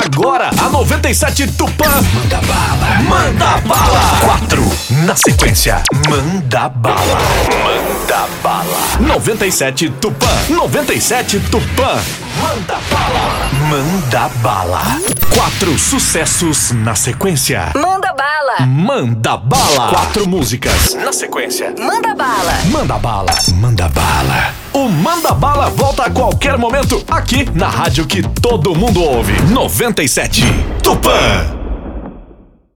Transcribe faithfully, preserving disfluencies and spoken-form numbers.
Agora, a noventa e sete Tupã manda bala, manda bala. Quatro na sequência, manda bala, manda bala. noventa e sete Tupã, noventa e sete Tupã, manda bala, manda bala. Quatro sucessos na sequência. Manda bala. Manda bala. Quatro músicas na sequência. Manda bala. Manda bala. Manda bala. O Manda Bala volta a qualquer momento aqui na rádio que todo mundo ouve. noventa e sete Tupã.